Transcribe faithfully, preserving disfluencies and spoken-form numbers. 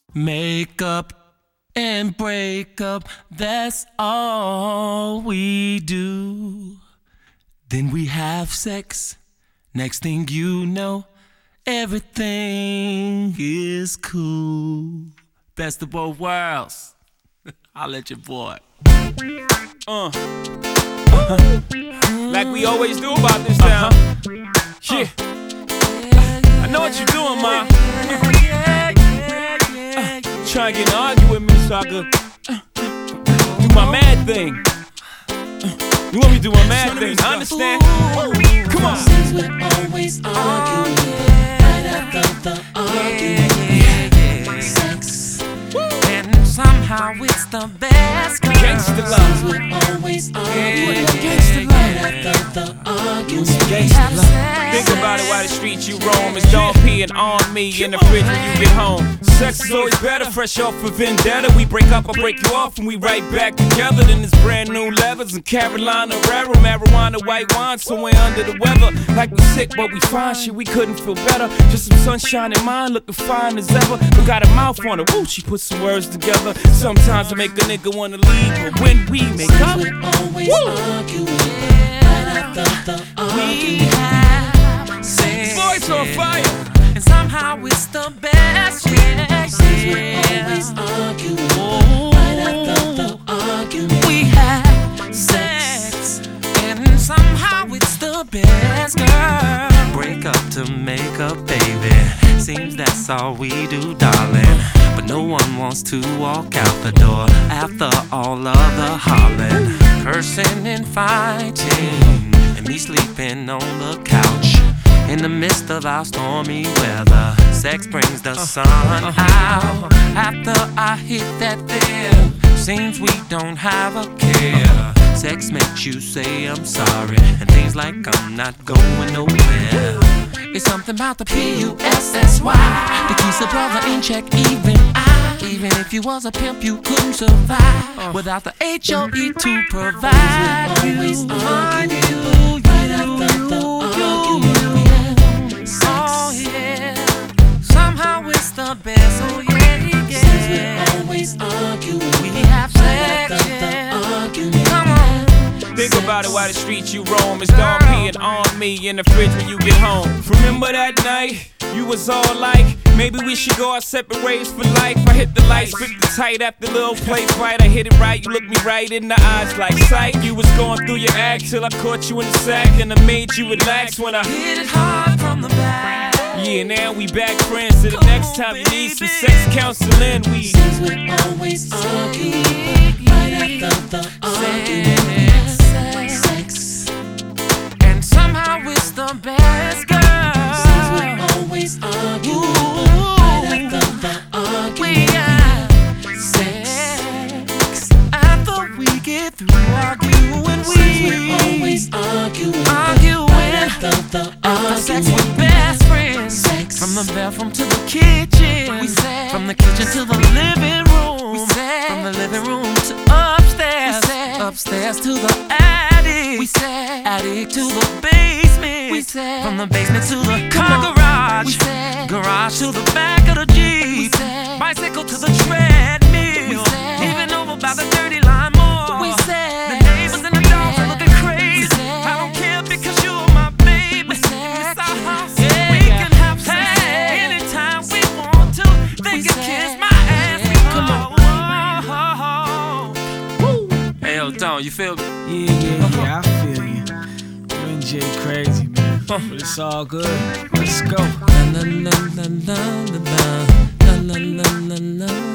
Make up and break up, that's all we do. Then we have sex. Next thing you know, everything is cool. Best of both worlds. I'll let your boy. Uh. Uh-huh. Like we always do about this town. Uh-huh. Yeah. I know what you're doing, ma. Uh, trying to get an argue with me so I could uh, do my mad thing. Uh, you want me to do my mad thing? I understand. Come on. Since we're always arguing, right after the argument, sex, and somehow it's the best. Gangsta love. Since we're always arguing, Gangsta love. right after the argument, Gangsta love. Think about it while the streets you roam. It's Dog P and on me in the fridge when you get home. Sex is always better, fresh off a vendetta. We break up, I break you off, and we right back together. Then it's brand new levers in Carolina Herrera, marijuana, white wine, somewhere under the weather. Like we sick, but we fine, shit, we couldn't feel better. Just some sunshine in mine, looking fine as ever. We got a mouth on her, woo, she put some words together. Sometimes I make a nigga wanna leave, but when we make up, we're always woo, arguing, right after the argument, boys on fire. And somehow it's the best, yeah, since we're always arguing, right after the argument, we have sex, and somehow it's the best, girl. Break up to make up, baby. Seems that's all we do, darling. But no one wants to walk out the door after all of the hollering, cursing and fighting, and me sleeping on the couch. In the midst of our stormy weather, sex brings the sun out. After I hit that there, seems we don't have a care. Sex makes you say I'm sorry, and things like I'm not going nowhere. It's something about the P U S S Y that keeps a brother in check, even I. Even if you was a pimp, you couldn't survive without the H O E to provide you. always you, arguing, you, right after the argument, oh yeah, somehow it's the best, oh yeah, yeah. since we're always arguing, We have right sex, after the yeah. argument, Come on. Think about it while the streets you roam. It's Dog P and on me in the fridge when you get home. Remember that night? You was all like, maybe we should go our separate ways for life. I hit the lights, grip the tight after the little play fight. I hit it right, you looked me right in the eyes like sight. You was going through your act till I caught you in the sack, and I made you relax when I Hit it hard from the back. yeah, now we back friends. So the next time you need some sex counseling, we since we're always arguing, right after the argument, sex, And somehow it's the best, girl. since we're always arguing, right after the We argument, got sex, after we get through arguing, since we're we always arguing, arguing. right after the After sex argument, with best friends. sex, From the bathroom to the kitchen. We said. From the kitchen to the living room. We said. From the living room to upstairs. We said. Upstairs to the attic. We said. Attic to the basement. We said. From the basement to the car garage. We said. Garage to the back of the Jeep. We said. Bicycle to the treadmill. We said. Even over by the dirty lawnmower. We said. The neighbors and the dogs are looking crazy. We said. I don't care because you're my baby. We said. It's our house. Yeah. We can have sex anytime we want to. They can kiss my ass. Come on. Hey, yo, Don, you feel me? Yeah, yeah, yeah, I feel you. You and Jay crazy, man. But it's all good. Let's go. La la la la la la la la la la la.